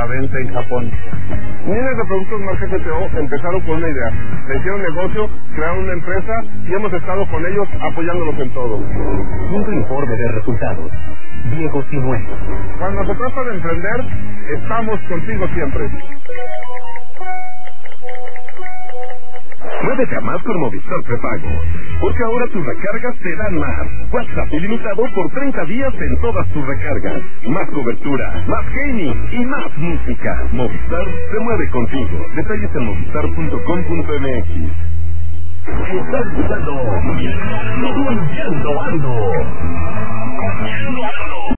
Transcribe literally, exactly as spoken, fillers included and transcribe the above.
venta en Japón. Miles de productos marca G T O empezaron con una idea. Se hicieron negocio, crearon una empresa y hemos estado con ellos apoyándolos en todo. Un informe de resultados. Diego Sinué. Cuando se trata de emprender, estamos contigo siempre. Muévete a más con Movistar Prepago, porque ahora tus recargas te dan más. WhatsApp ilimitado por treinta días en todas tus recargas. Más cobertura, más gaming y más música. Movistar se mueve contigo. Detalles en movistar punto com punto m x. Estás escuchando Ando. Ando.